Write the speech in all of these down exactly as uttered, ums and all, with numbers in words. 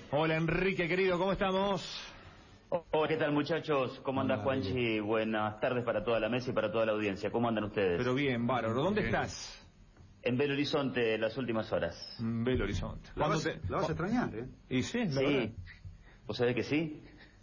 Hola Enrique, querido, ¿cómo estamos? Hola, ¿qué tal muchachos? ¿Cómo anda Juanchi? Buenas tardes para toda la mesa y para toda la audiencia. ¿Cómo andan ustedes? Pero bien, bárbaro. ¿Dónde bien. estás? En Belo Horizonte, las últimas horas. Belo Horizonte. La vas, te... la vas a extrañar, ¿eh? Y sí, la sí. verdad. ¿Vos sabés que sí?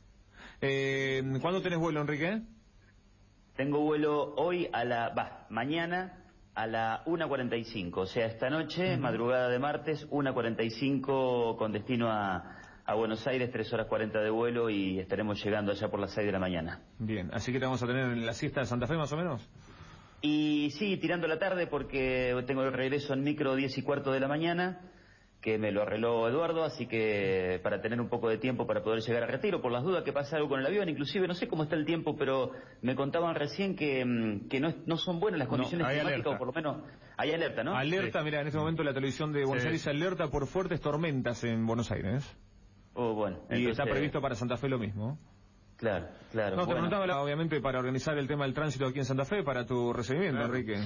Eh, ¿Cuándo tenés vuelo, Enrique? Tengo vuelo hoy a la... Va, mañana a la una cuarenta y cinco. O sea, esta noche, uh-huh. madrugada de martes, una cuarenta y cinco con destino a... a Buenos Aires, tres horas cuarenta de vuelo y estaremos llegando allá por las seis de la mañana. Bien, así que te vamos a tener en la siesta de Santa Fe más o menos. Y sí, tirando la tarde porque tengo el regreso en micro diez y cuarto de la mañana, que me lo arregló Eduardo, así que para tener un poco de tiempo para poder llegar a Retiro, por las dudas que pasa algo con el avión, inclusive no sé cómo está el tiempo, pero me contaban recién que, que no, no son buenas las condiciones no, climáticas, alerta. o por lo menos hay alerta, ¿no? Alerta, sí. Mira, en este momento la televisión de Buenos sí. Aires alerta por fuertes tormentas en Buenos Aires. Oh, bueno, y entonces... está previsto para Santa Fe lo mismo. Claro, claro. No, te bueno. preguntaba, obviamente, para organizar el tema del tránsito aquí en Santa Fe, para tu recibimiento, claro. Enrique.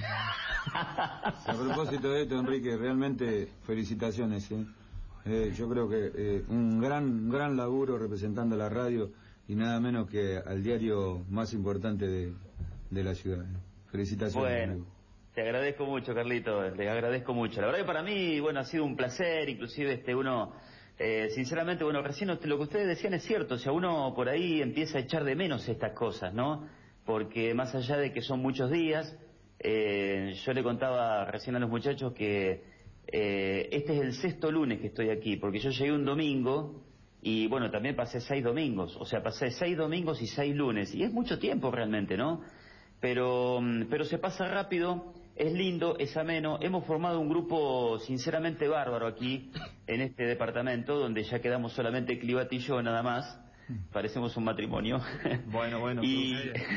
A propósito de esto, Enrique, realmente felicitaciones, ¿eh? Eh, yo creo que eh, un gran, un gran laburo representando a la radio y nada menos que al diario más importante de, de la ciudad. ¿eh? Felicitaciones. Bueno. Amigo. Te agradezco mucho, Carlito, les agradezco mucho. La verdad que para mí, bueno, ha sido un placer, inclusive este uno, eh, sinceramente, bueno, recién lo que ustedes decían es cierto, o sea, uno por ahí empieza a echar de menos estas cosas, ¿no? Porque más allá de que son muchos días, eh, yo le contaba recién a los muchachos que eh, este es el sexto lunes que estoy aquí, porque yo llegué un domingo y, bueno, también pasé seis domingos, o sea, pasé seis domingos y seis lunes, y es mucho tiempo realmente, ¿no? Pero, pero se pasa rápido, es lindo, es ameno. Hemos formado un grupo sinceramente bárbaro aquí, en este departamento, donde ya quedamos solamente Clivat y yo nada más. Parecemos un matrimonio. Bueno, bueno. y,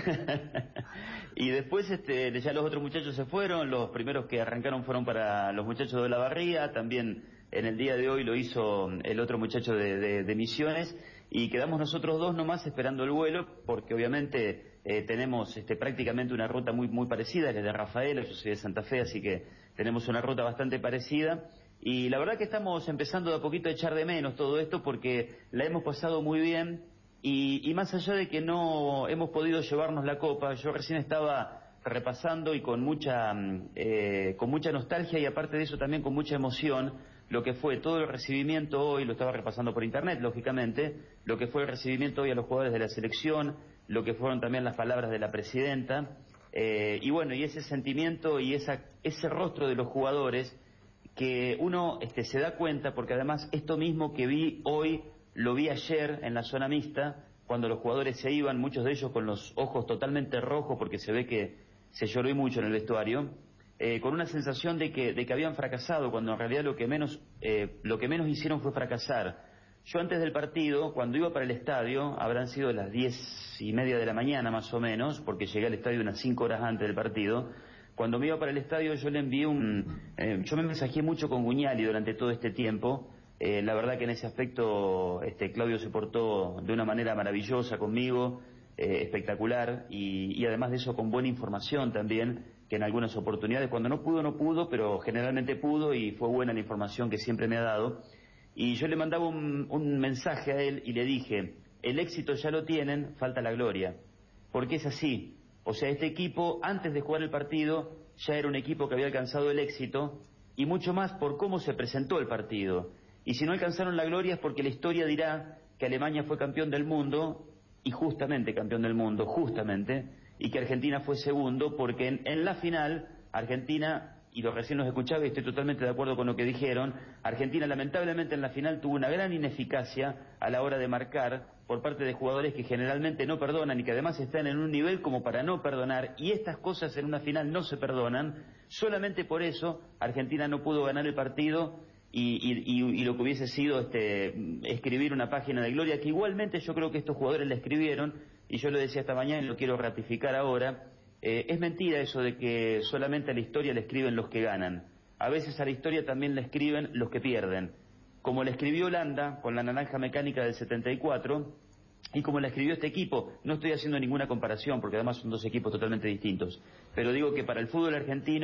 y después este, ya los otros muchachos se fueron, los primeros que arrancaron fueron para los muchachos de la Barría, también en el día de hoy lo hizo el otro muchacho de, de, de Misiones, y quedamos nosotros dos nomás esperando el vuelo, porque obviamente eh, tenemos este, prácticamente una ruta muy muy parecida, la de Rafaela, yo soy de Santa Fe, así que tenemos una ruta bastante parecida, y la verdad que estamos empezando de a poquito a echar de menos todo esto, porque la hemos pasado muy bien, y, y más allá de que no hemos podido llevarnos la copa, yo recién estaba repasando y con mucha eh, con mucha nostalgia y aparte de eso también con mucha emoción lo que fue todo el recibimiento hoy, lo estaba repasando por internet lógicamente, lo que fue el recibimiento hoy a los jugadores de la selección, lo que fueron también las palabras de la presidenta, eh, y bueno, y ese sentimiento y esa, ese rostro de los jugadores que uno este, se da cuenta, porque además esto mismo que vi hoy lo vi ayer en la zona mixta, cuando los jugadores se iban, muchos de ellos con los ojos totalmente rojos porque se ve que se lloró mucho en el vestuario, eh, con una sensación de que, de que habían fracasado, cuando en realidad lo que menos eh, lo que menos hicieron fue fracasar. Yo antes del partido, cuando iba para el estadio, habrán sido las diez y media de la mañana más o menos, porque llegué al estadio unas cinco horas antes del partido. Cuando me iba para el estadio yo le envié un... Eh, yo me mensajé mucho con Guiñali durante todo este tiempo. Eh, la verdad que en ese aspecto este, Claudio se portó de una manera maravillosa conmigo, eh, espectacular, y, y además de eso con buena información también, que en algunas oportunidades, cuando no pudo, no pudo, pero generalmente pudo y fue buena la información que siempre me ha dado. Y yo le mandaba un, un mensaje a él y le dije, el éxito ya lo tienen, falta la gloria, porque es así. O sea, este equipo, antes de jugar el partido, ya era un equipo que había alcanzado el éxito, y mucho más por cómo se presentó el partido. Y si no alcanzaron la gloria es porque la historia dirá que Alemania fue campeón del mundo, y justamente campeón del mundo, justamente, y que Argentina fue segundo, porque en, en la final, Argentina, y lo recién los escuchaba y estoy totalmente de acuerdo con lo que dijeron, Argentina lamentablemente en la final tuvo una gran ineficacia a la hora de marcar por parte de jugadores que generalmente no perdonan y que además están en un nivel como para no perdonar, y estas cosas en una final no se perdonan. Solamente por eso Argentina no pudo ganar el partido. Y, y, y, y lo que hubiese sido este, escribir una página de gloria, que igualmente yo creo que estos jugadores la escribieron, y yo lo decía esta mañana y lo quiero ratificar ahora, eh, es mentira eso de que solamente a la historia la escriben los que ganan. A veces a la historia también la escriben los que pierden, como la escribió Holanda con la naranja mecánica del setenta y cuatro, y como la escribió este equipo. No estoy haciendo ninguna comparación porque además son dos equipos totalmente distintos, pero digo que para el fútbol argentino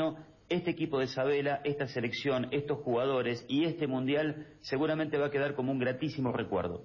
este equipo de Sabela, esta selección, estos jugadores y este Mundial seguramente va a quedar como un gratísimo recuerdo.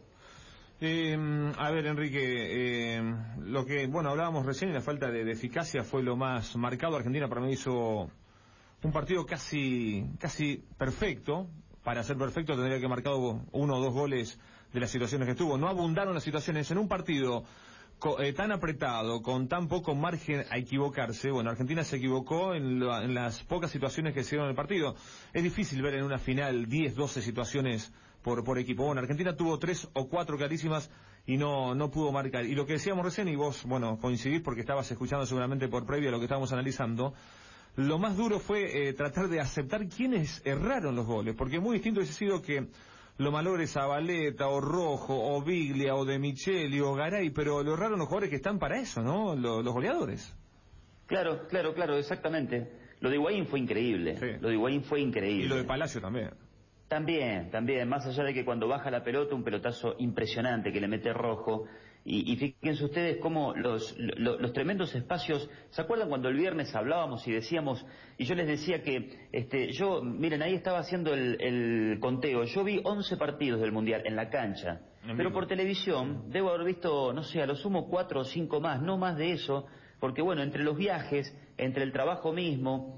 Eh, a ver, Enrique, eh, lo que, bueno, hablábamos recién y la falta de, de eficacia fue lo más marcado. Argentina para mí hizo un partido casi, casi perfecto. Para ser perfecto tendría que marcar uno o dos goles de las situaciones que estuvo. No abundaron las situaciones en un partido eh, tan apretado, con tan poco margen a equivocarse. Bueno, Argentina se equivocó en, la, en las pocas situaciones que se dieron en el partido. Es difícil ver en una final diez, doce situaciones por, por equipo. Bueno, Argentina tuvo tres o cuatro clarísimas y no, no pudo marcar. Y lo que decíamos recién, y vos, bueno, coincidís porque estabas escuchando seguramente por previo a lo que estábamos analizando, lo más duro fue eh, tratar de aceptar quiénes erraron los goles, porque muy distinto hubiese sido que lo malogre Zabaleta, o Rojo, o Biglia, o De Micheli, o Garay, pero lo erraron los jugadores que están para eso, ¿no? Los, los goleadores. Claro, claro, claro, exactamente. Lo de Higuaín fue increíble, sí. Lo de Higuaín fue increíble. Y lo de Palacio también. También, también, más allá de que cuando baja la pelota, un pelotazo impresionante que le mete Rojo. Y, y fíjense ustedes cómo los, los, los tremendos espacios. ¿Se acuerdan cuando el viernes hablábamos y decíamos, y yo les decía que, este, yo, miren, ahí estaba haciendo el, el conteo, yo vi once partidos del Mundial en la cancha, no, pero por televisión debo haber visto, no sé, a lo sumo cuatro o cinco más, no más de eso, porque bueno, entre los viajes, entre el trabajo mismo,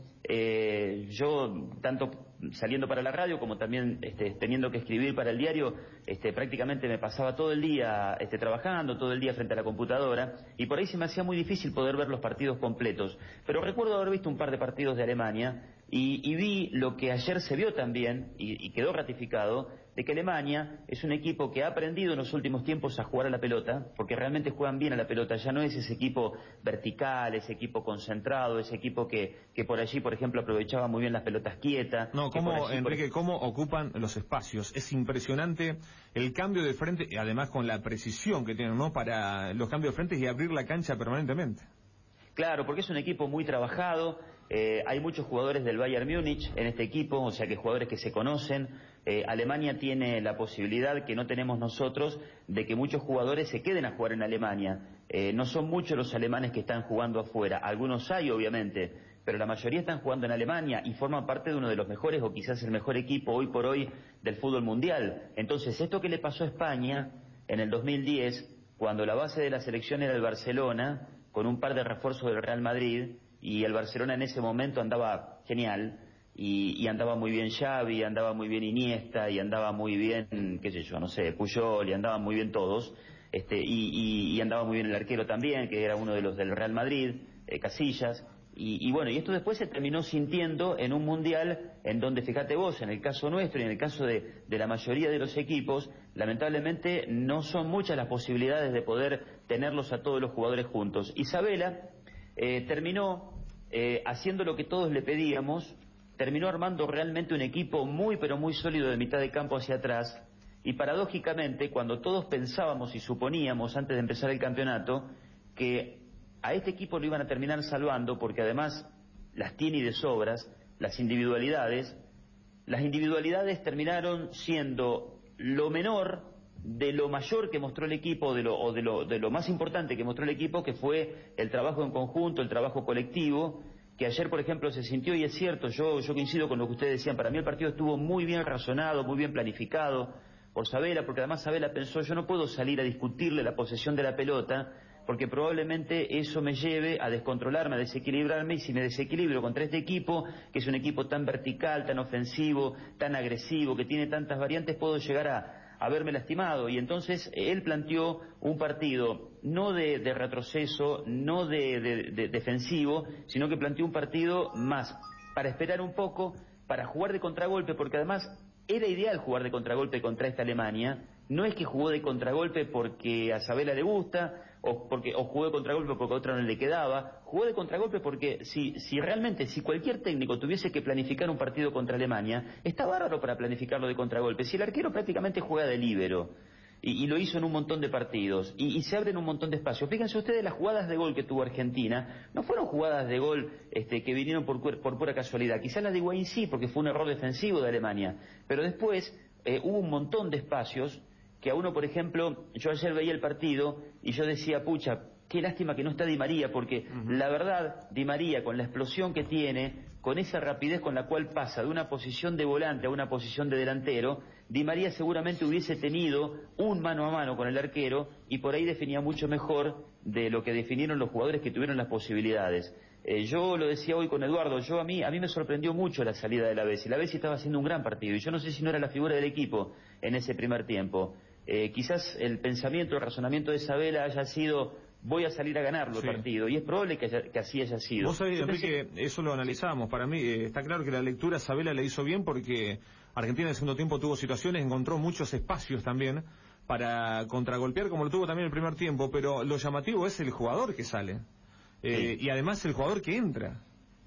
eh, yo tanto saliendo para la radio como también este, teniendo que escribir para el diario, este, prácticamente me pasaba todo el día este, trabajando, todo el día frente a la computadora, y por ahí se me hacía muy difícil poder ver los partidos completos. Pero recuerdo haber visto un par de partidos de Alemania y, y vi lo que ayer se vio también, y, y quedó ratificado, de que Alemania es un equipo que ha aprendido en los últimos tiempos a jugar a la pelota, porque realmente juegan bien a la pelota, ya no es ese equipo vertical, ese equipo concentrado, ese equipo que, que por allí, por ejemplo, aprovechaba muy bien las pelotas quietas. No, cómo, allí, Enrique, por... cómo ocupan los espacios. Es impresionante el cambio de frente, y además con la precisión que tienen, ¿no?, para los cambios de frente y abrir la cancha permanentemente. Claro, porque es un equipo muy trabajado, eh, hay muchos jugadores del Bayern Múnich en este equipo, o sea que jugadores que se conocen. Eh, Alemania tiene la posibilidad que no tenemos nosotros de que muchos jugadores se queden a jugar en Alemania. Eh, no son muchos los alemanes que están jugando afuera, algunos hay obviamente, pero la mayoría están jugando en Alemania y forman parte de uno de los mejores o quizás el mejor equipo hoy por hoy del fútbol mundial. Entonces, esto que le pasó a España en el dos mil diez, cuando la base de la selección era el Barcelona, con un par de refuerzos del Real Madrid, y el Barcelona en ese momento andaba genial, y, y andaba muy bien Xavi, andaba muy bien Iniesta, y andaba muy bien, qué sé yo, no sé, Puyol, y andaban muy bien todos, este, y, y, y andaba muy bien el arquero también, que era uno de los del Real Madrid, eh, Casillas, y, y bueno, y esto después se terminó sintiendo en un mundial en donde, fíjate vos, en el caso nuestro y en el caso de, de la mayoría de los equipos, lamentablemente no son muchas las posibilidades de poder tenerlos a todos los jugadores juntos. Isabela eh, terminó eh, haciendo lo que todos le pedíamos, terminó armando realmente un equipo muy pero muy sólido de mitad de campo hacia atrás, y paradójicamente cuando todos pensábamos y suponíamos antes de empezar el campeonato que a este equipo lo iban a terminar salvando, porque además las tiene y de sobras, las individualidades, las individualidades terminaron siendo lo menor de lo mayor que mostró el equipo, de lo, o de lo, de lo más importante que mostró el equipo, que fue el trabajo en conjunto, el trabajo colectivo, que ayer, por ejemplo, se sintió, y es cierto, yo, yo coincido con lo que ustedes decían, para mí el partido estuvo muy bien razonado, muy bien planificado por Sabela, porque además Sabela pensó, yo no puedo salir a discutirle la posesión de la pelota, porque probablemente eso me lleve a descontrolarme, a desequilibrarme, y si me desequilibro contra este equipo, que es un equipo tan vertical, tan ofensivo, tan agresivo, que tiene tantas variantes, puedo llegar a, a verme lastimado. Y entonces él planteó un partido no de, de retroceso, no de, de, de defensivo, sino que planteó un partido más para esperar un poco, para jugar de contragolpe, porque además era ideal jugar de contragolpe contra esta Alemania. No es que jugó de contragolpe porque a Sabela le gusta, o porque o jugó de contragolpe porque a otra no le quedaba, jugó de contragolpe porque si, si realmente, si cualquier técnico tuviese que planificar un partido contra Alemania, está bárbaro para planificarlo de contragolpe. Si el arquero prácticamente juega de líbero, y, y lo hizo en un montón de partidos, y, y se abren un montón de espacios. Fíjense ustedes, las jugadas de gol que tuvo Argentina, no fueron jugadas de gol este, que vinieron por, por pura casualidad. Quizás las de Higuaín sí, porque fue un error defensivo de Alemania, pero después eh, hubo un montón de espacios que a uno, por ejemplo, yo ayer veía el partido y yo decía, pucha, qué lástima que no está Di María, porque uh-huh. la verdad, Di María, con la explosión que tiene, con esa rapidez con la cual pasa de una posición de volante a una posición de delantero, Di María seguramente hubiese tenido un mano a mano con el arquero y por ahí definía mucho mejor de lo que definieron los jugadores que tuvieron las posibilidades. Eh, yo lo decía hoy con Eduardo, yo a mí a mí me sorprendió mucho la salida de la Bessi. La Bessi estaba haciendo un gran partido y yo no sé si no era la figura del equipo en ese primer tiempo. Eh, quizás el pensamiento, el razonamiento de Sabela haya sido: voy a salir a ganarlo sí. el partido, y es probable que, haya, que así haya sido. Vos sabés, Enrique, pensé... eso lo analizábamos. Para mí eh, está claro que la lectura Sabela le hizo bien, porque Argentina en el segundo tiempo tuvo situaciones, encontró muchos espacios también para contragolpear, como lo tuvo también el primer tiempo, pero lo llamativo es el jugador que sale, eh, sí. y además el jugador que entra.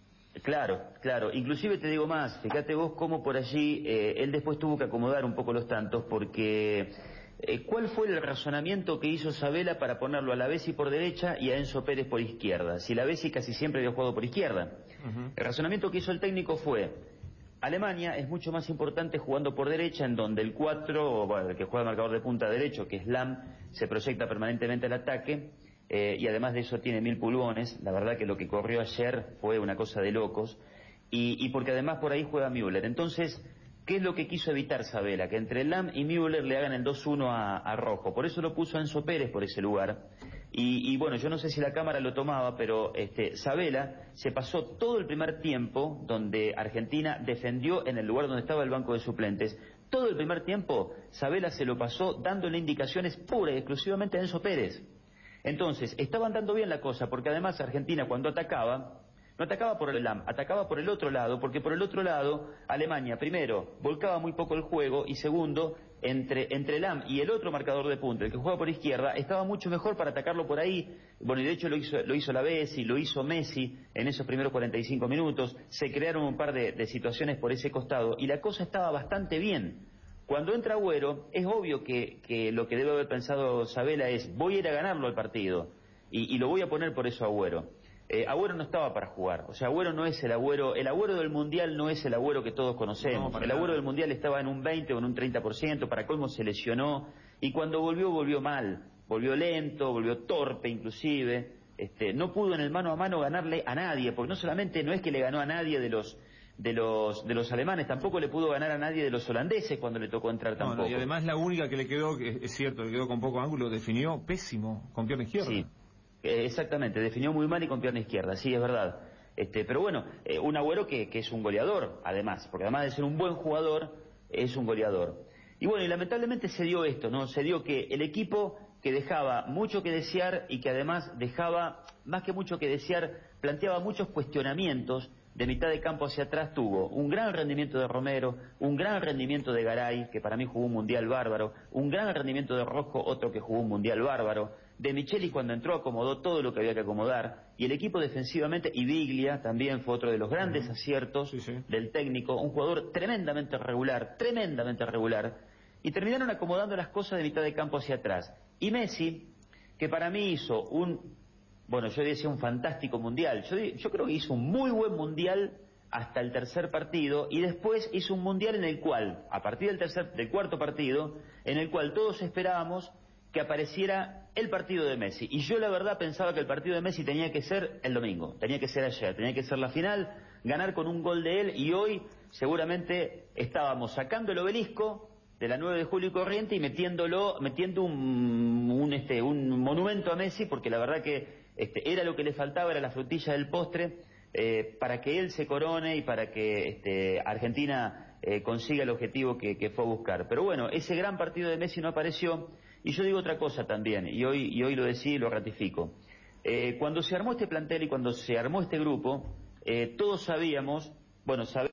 Claro, claro. Inclusive te digo más, fíjate vos cómo por allí eh, él después tuvo que acomodar un poco los tantos, porque eh, ¿cuál fue el razonamiento que hizo Sabela para ponerlo a la Bessi por derecha y a Enzo Pérez por izquierda? Si la Bessi casi siempre había jugado por izquierda. Uh-huh. El razonamiento que hizo el técnico fue: Alemania es mucho más importante jugando por derecha, en donde el cuatro, bueno, el que juega el marcador de punta derecho, que es Lam, se proyecta permanentemente al ataque. Eh, y además de eso tiene mil pulgones. La verdad que lo que corrió ayer fue una cosa de locos, y, y porque además por ahí juega Müller. Entonces, ¿qué es lo que quiso evitar Sabela? Que entre Lam y Müller le hagan el dos uno a, a Rojo. Por eso lo puso a Enzo Pérez por ese lugar. Y, y bueno, yo no sé si la cámara lo tomaba, pero este, Sabela se pasó todo el primer tiempo, donde Argentina defendió en el lugar donde estaba el banco de suplentes. Todo el primer tiempo Sabela se lo pasó dándole indicaciones puras y exclusivamente a Enzo Pérez. Entonces, estaban dando bien la cosa, porque además Argentina, cuando atacaba, no atacaba por el Lam, atacaba por el otro lado, porque por el otro lado Alemania, primero, volcaba muy poco el juego, y segundo, entre, entre Lam y el otro marcador de punta, el que juega por izquierda, estaba mucho mejor para atacarlo por ahí. Bueno, y de hecho lo hizo, lo hizo la Bessi, lo hizo Messi en esos primeros cuarenta y cinco minutos, se crearon un par de, de situaciones por ese costado, y la cosa estaba bastante bien. Cuando entra Agüero, es obvio que, que lo que debe haber pensado Sabela es: voy a ir a ganarlo al partido, y, y lo voy a poner por eso a Agüero. Eh, Agüero no estaba para jugar, o sea, Agüero no es el Agüero, el Agüero del Mundial no es el Agüero que todos conocemos. No, el Agüero del Mundial estaba en un veinte o en un treinta por ciento, para colmo se lesionó, y cuando volvió, volvió mal, volvió lento, volvió torpe inclusive, este, no pudo en el mano a mano ganarle a nadie, porque no solamente no es que le ganó a nadie de los... de los de los alemanes, tampoco le pudo ganar a nadie de los holandeses cuando le tocó entrar tampoco. No, no, y además la única que le quedó, que es cierto, le quedó con poco ángulo, definió pésimo, con pierna izquierda. Sí, eh, exactamente, definió muy mal y con pierna izquierda, sí, es verdad. Este, pero bueno, eh, un Agüero que, que es un goleador, además, porque además de ser un buen jugador, es un goleador. Y bueno, y lamentablemente se dio esto, ¿no? Se dio que el equipo que dejaba mucho que desear, y que además dejaba, más que mucho que desear, planteaba muchos cuestionamientos de mitad de campo hacia atrás. Tuvo un gran rendimiento de Romero, un gran rendimiento de Garay, que para mí jugó un mundial bárbaro, un gran rendimiento de Rojo, otro que jugó un mundial bárbaro, de Micheli cuando entró acomodó todo lo que había que acomodar, y el equipo defensivamente, y Biglia también fue otro de los grandes uh-huh. aciertos sí, sí. del técnico, un jugador tremendamente regular, tremendamente regular, y terminaron acomodando las cosas de mitad de campo hacia atrás. Y Messi, que para mí hizo un... Bueno, yo decía un fantástico mundial. Yo, yo creo que hizo un muy buen mundial hasta el tercer partido, y después hizo un mundial en el cual, a partir del tercer, del cuarto partido, en el cual todos esperábamos que apareciera el partido de Messi. Y yo la verdad pensaba que el partido de Messi tenía que ser el domingo, tenía que ser ayer, tenía que ser la final, ganar con un gol de él, y hoy seguramente estábamos sacando el obelisco de la nueve de julio y Corriente y metiéndolo, metiendo un, un, este, un monumento a Messi, porque la verdad que este, era lo que le faltaba, era la frutilla del postre, eh, para que él se corone y para que este, Argentina eh, consiga el objetivo que, que fue a buscar. Pero bueno, ese gran partido de Messi no apareció, y yo digo otra cosa también, y hoy, y hoy lo decía y lo ratifico. Eh, cuando se armó este plantel y cuando se armó este grupo, eh, todos sabíamos, bueno, sabíamos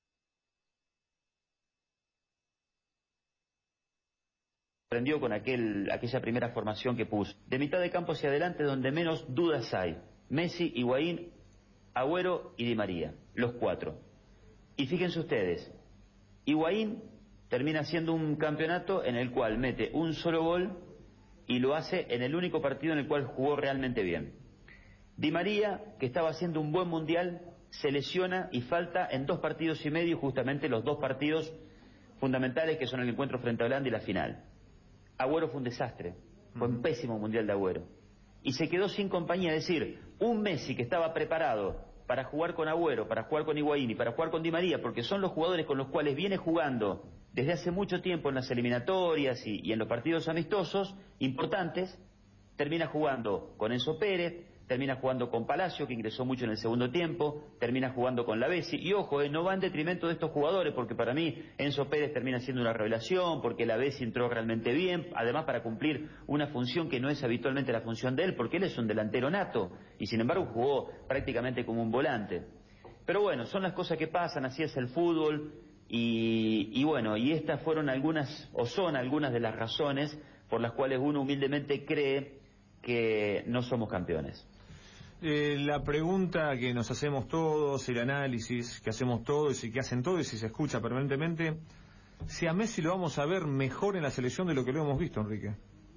aprendió con aquel, aquella primera formación que puso. De mitad de campo hacia adelante, donde menos dudas hay: Messi, Higuaín, Agüero y Di María, los cuatro. Y fíjense ustedes, Higuaín termina siendo un campeonato en el cual mete un solo gol, y lo hace en el único partido en el cual jugó realmente bien. Di María, que estaba haciendo un buen mundial, se lesiona y falta en dos partidos y medio, justamente los dos partidos fundamentales, que son el encuentro frente a Holanda y la final. Agüero fue un desastre, fue un pésimo mundial de Agüero. y se quedó sin compañía. Es decir, un Messi que estaba preparado para jugar con Agüero, para jugar con Higuaín y para jugar con Di María, porque son los jugadores con los cuales viene jugando desde hace mucho tiempo en las eliminatorias y, y en los partidos amistosos importantes, termina jugando con Enzo Pérez, termina jugando con Palacio, que ingresó mucho en el segundo tiempo, termina jugando con Lavezzi, y ojo, eh, no va en detrimento de estos jugadores, porque para mí Enzo Pérez termina siendo una revelación, porque Lavezzi entró realmente bien, además para cumplir una función que no es habitualmente la función de él, porque él es un delantero nato, y sin embargo jugó prácticamente como un volante. Pero bueno, son las cosas que pasan, así es el fútbol, y, y bueno, y estas fueron algunas, o son algunas de las razones por las cuales uno humildemente cree que no somos campeones. Eh, la pregunta que nos hacemos todos, el análisis que hacemos todos y que hacen todos y se escucha permanentemente, si a Messi lo vamos a ver mejor en la selección de lo que lo hemos visto, Enrique.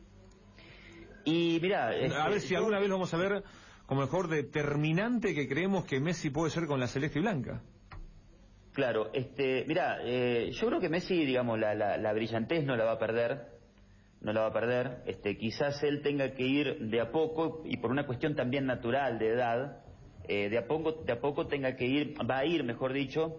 Y mirá, este, a ver si yo... alguna vez lo vamos a ver como mejor determinante que creemos que Messi puede ser con la celeste y blanca. Claro, este, mirá, eh, yo creo que Messi, digamos, la, la, la brillantez no la va a perder. no la va a perder, este, quizás él tenga que ir de a poco, y por una cuestión también natural de edad, eh, de a poco, de a poco tenga que ir, va a ir, mejor dicho,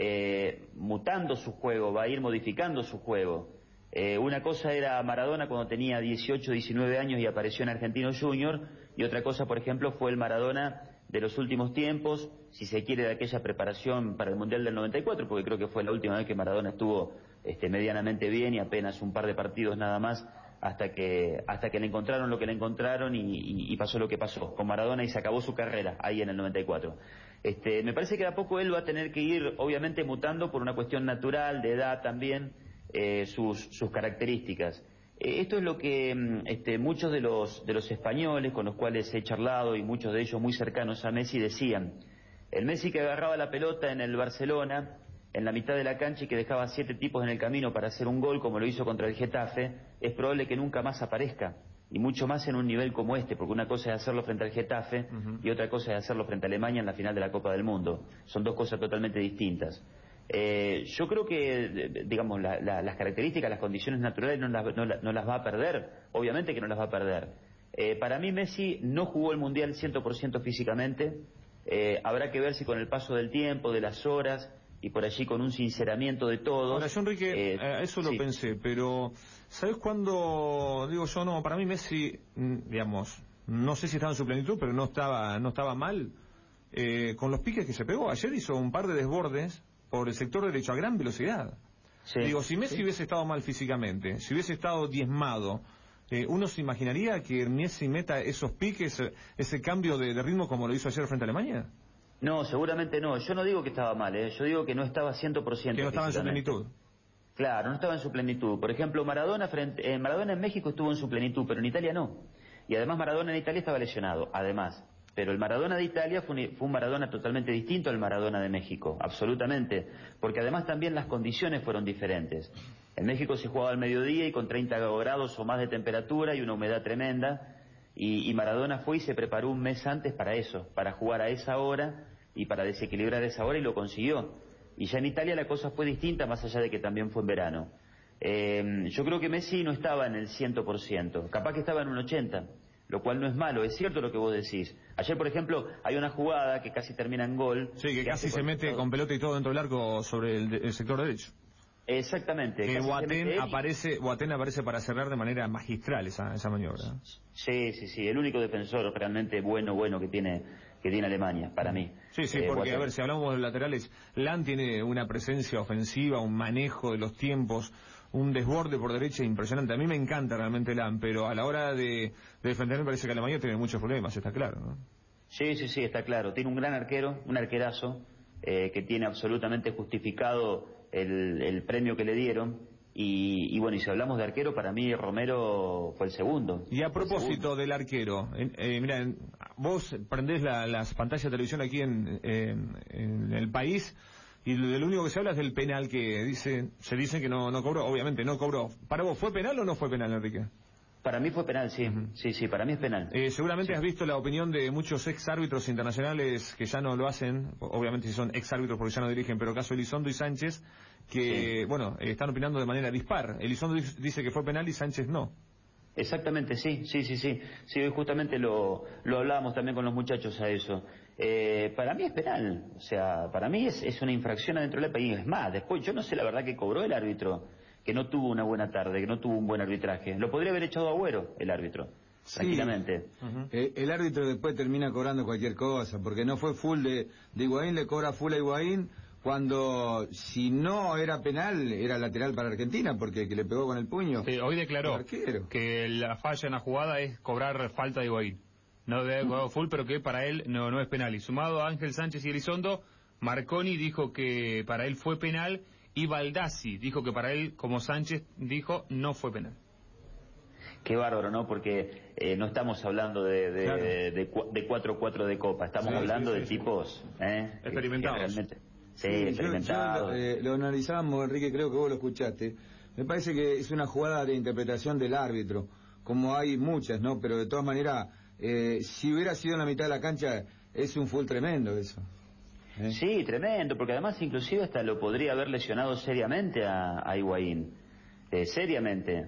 eh, mutando su juego, va a ir modificando su juego. Eh, una cosa era Maradona cuando tenía dieciocho, diecinueve años y apareció en Argentinos Junior, y otra cosa, por ejemplo, fue el Maradona de los últimos tiempos, si se quiere, de aquella preparación para el Mundial del noventa y cuatro, porque creo que fue la última vez que Maradona estuvo este, medianamente bien, y apenas un par de partidos nada más, hasta que hasta que le encontraron lo que le encontraron y, y, y pasó lo que pasó con Maradona, y se acabó su carrera ahí en el noventa y cuatro. Este, me parece que de a poco él va a tener que ir, obviamente, mutando por una cuestión natural, de edad también, eh, sus, sus características. Esto es lo que este, muchos de los, de los españoles con los cuales he charlado, y muchos de ellos muy cercanos a Messi, decían. El Messi que agarraba la pelota en el Barcelona, en la mitad de la cancha, y que dejaba siete tipos en el camino para hacer un gol, como lo hizo contra el Getafe, es probable que nunca más aparezca, y mucho más en un nivel como este, porque una cosa es hacerlo frente al Getafe, uh-huh, y otra cosa es hacerlo frente a Alemania en la final de la Copa del Mundo. Son dos cosas totalmente distintas. Eh, yo creo que, digamos, la, la, las características, las condiciones naturales no las, no, no las va a perder, obviamente que no las va a perder. Eh, para mí Messi no jugó el Mundial cien por ciento físicamente, eh, habrá que ver si con el paso del tiempo, de las horas, y por allí con un sinceramiento de todos... Ahora, yo, Enrique, eh, eso lo sí. pensé, pero ¿sabes cuándo? Digo yo, no, para mí Messi, digamos, no sé si estaba en su plenitud, pero no estaba, no estaba mal, eh, con los piques que se pegó. Ayer hizo un par de desbordes por el sector derecho a gran velocidad. Sí, Digo, si Messi sí. hubiese estado mal físicamente, si hubiese estado diezmado, eh, uno se imaginaría que Messi meta esos piques, ese cambio de, de ritmo como lo hizo ayer frente a Alemania. No, seguramente no. Yo no digo que estaba mal, ¿eh? Yo digo que no estaba cien por ciento. Que no estaba en su plenitud. Claro, no estaba en su plenitud. Por ejemplo, Maradona, frente, eh, Maradona en México estuvo en su plenitud, pero en Italia no. Y además Maradona en Italia estaba lesionado, además. Pero el Maradona de Italia fue un, fue un Maradona totalmente distinto al Maradona de México, absolutamente, porque además también las condiciones fueron diferentes. En México se jugaba al mediodía y con treinta grados o más de temperatura y una humedad tremenda, y, y Maradona fue y se preparó un mes antes para eso, para jugar a esa hora y para desequilibrar esa hora, y lo consiguió. Y ya en Italia la cosa fue distinta, más allá de que también fue en verano. Eh, yo creo que Messi no estaba en el cien por ciento, capaz que estaba en un ochenta por ciento. Lo cual no es malo, es cierto lo que vos decís. Ayer, por ejemplo, hay una jugada que casi termina en gol. Sí, que, que casi se mete todo... con pelota y todo dentro del arco sobre el, el sector derecho. Exactamente. Que Boateng aparece, Boateng aparece para cerrar de manera magistral esa, esa maniobra. Sí, sí, sí, el único defensor realmente bueno, bueno que tiene que tiene Alemania, para mí. Sí, sí, eh, porque Boateng. A ver, si hablamos de laterales, Lan tiene una presencia ofensiva, un manejo de los tiempos, un desborde por derecha impresionante. A mí me encanta realmente Lan, pero a la hora de, de defender me parece que Alemania tiene muchos problemas, está claro, ¿no? Sí, sí, sí, está claro. Tiene un gran arquero, un arquerazo, eh, que tiene absolutamente justificado el, el premio que le dieron. Y, y bueno, y si hablamos de arquero, para mí Romero fue el segundo. Y a propósito del arquero, eh, eh, mira, vos prendés la, las pantallas de televisión aquí en, en, en el país, y de lo único que se habla es del penal que dice, se dice que no, no cobró, obviamente no cobró. ¿Para vos fue penal o no fue penal, Enrique? Para mí fue penal, sí, uh-huh. sí, sí, para mí es penal. Eh, seguramente sí. has visto la opinión de muchos ex árbitros internacionales que ya no lo hacen, obviamente si son ex árbitros porque ya no dirigen, pero caso Elizondo y Sánchez, que, sí. bueno, eh, están opinando de manera dispar. Elizondo dice que fue penal y Sánchez no. Exactamente, sí, sí, sí, sí. Sí, hoy justamente lo, lo hablábamos también con los muchachos a eso. Eh, para mí es penal, o sea, para mí es, es una infracción adentro del país. Es más, después yo no sé la verdad que cobró el árbitro, que no tuvo una buena tarde, que no tuvo un buen arbitraje. Lo podría haber echado a Agüero, el árbitro, sí. tranquilamente. Uh-huh. eh, el árbitro después termina cobrando cualquier cosa, porque no fue full de, de Higuaín, le cobra full a Higuaín, cuando si no era penal, era lateral para Argentina, porque que le pegó con el puño. Sí, hoy declaró que la falla en la jugada es cobrar falta de Higuaín. No debe haber cobrado full, pero que para él no, no es penal. Y sumado a Ángel Sánchez y Elizondo, Marconi dijo que para él fue penal, y Baldassi dijo que para él, como Sánchez dijo, no fue penal. Qué bárbaro, ¿no? Porque eh, no estamos hablando de de, claro. de, de, de cuatro cuatro de copa, estamos sí, hablando sí, sí, de sí. tipos ¿eh? experimentados. Que, que realmente, sí, sí, experimentados. Yo, yo, eh, lo analizábamos, Enrique, creo que vos lo escuchaste. Me parece que es una jugada de interpretación del árbitro, como hay muchas, ¿no? Pero de todas maneras, eh, si hubiera sido en la mitad de la cancha, es un full tremendo eso. ¿Eh? Sí, tremendo, porque además inclusive hasta lo podría haber lesionado seriamente a, a Higuaín, eh, seriamente.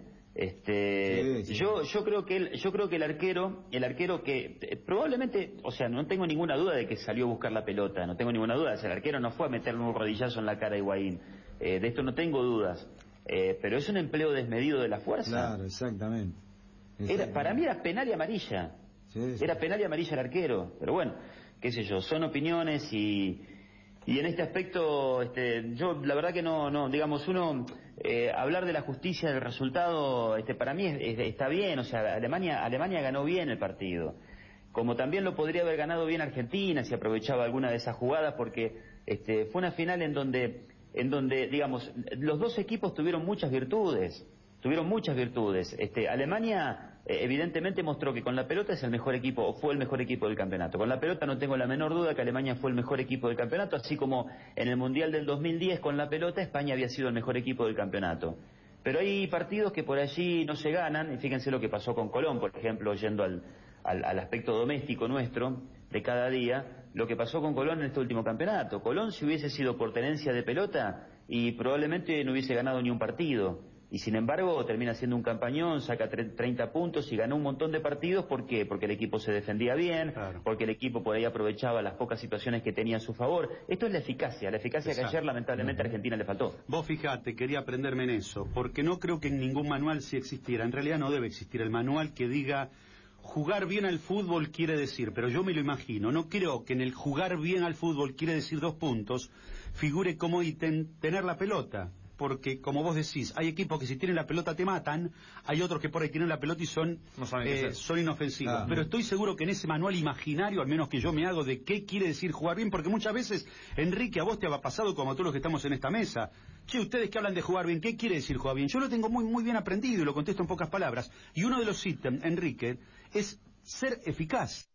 Este, sí, sí. yo yo creo que el, yo creo que el arquero, el arquero que eh, probablemente, o sea, no tengo ninguna duda de que salió a buscar la pelota, no tengo ninguna duda, o sea, el arquero no fue a meterle un rodillazo en la cara a Higuaín, eh, de esto no tengo dudas, eh, pero es un empleo desmedido de la fuerza. Claro, exactamente. exactamente. Era, para mí era penal y amarilla, sí, sí. era penal y amarilla el arquero, pero bueno, qué sé yo, son opiniones y y en este aspecto, este, yo la verdad que no, no, digamos, uno eh, hablar de la justicia del resultado, este, para mí es, es, está bien, o sea, Alemania, Alemania ganó bien el partido, como también lo podría haber ganado bien Argentina si aprovechaba alguna de esas jugadas, porque este, fue una final en donde, en donde, digamos, los dos equipos tuvieron muchas virtudes, tuvieron muchas virtudes. Este, Alemania eh, evidentemente mostró que con la pelota es el mejor equipo, o fue el mejor equipo del campeonato. Con la pelota no tengo la menor duda que Alemania fue el mejor equipo del campeonato, así como en el Mundial del dos mil diez con la pelota España había sido el mejor equipo del campeonato. Pero hay partidos que por allí no se ganan, y fíjense lo que pasó con Colón, por ejemplo, yendo al, al, al aspecto doméstico nuestro de cada día, lo que pasó con Colón en este último campeonato. Colón, si hubiese sido por tenencia de pelota, y probablemente no hubiese ganado ni un partido. Y sin embargo termina siendo un campañón, saca treinta puntos y ganó un montón de partidos. ¿Por qué? Porque el equipo se defendía bien, claro. porque el equipo por ahí aprovechaba las pocas situaciones que tenía a su favor. Esto es la eficacia, la eficacia Exacto. que ayer lamentablemente a Argentina le faltó. Vos fijate, quería aprenderme en eso, porque no creo que en ningún manual sí existiera. En realidad no debe existir el manual que diga jugar bien al fútbol quiere decir, pero yo me lo imagino, no creo que en el jugar bien al fútbol quiere decir dos puntos, figure como ítem tener la pelota. Porque, como vos decís, hay equipos que si tienen la pelota te matan, hay otros que por ahí tienen la pelota y son, no eh, son inofensivos. Ah, no. Pero estoy seguro que en ese manual imaginario, al menos que yo me hago de qué quiere decir jugar bien, porque muchas veces, Enrique, a vos te ha pasado como a todos los que estamos en esta mesa. Che, ustedes que hablan de jugar bien, ¿qué quiere decir jugar bien? Yo lo tengo muy, muy bien aprendido y lo contesto en pocas palabras. Y uno de los ítems, Enrique, es ser eficaz.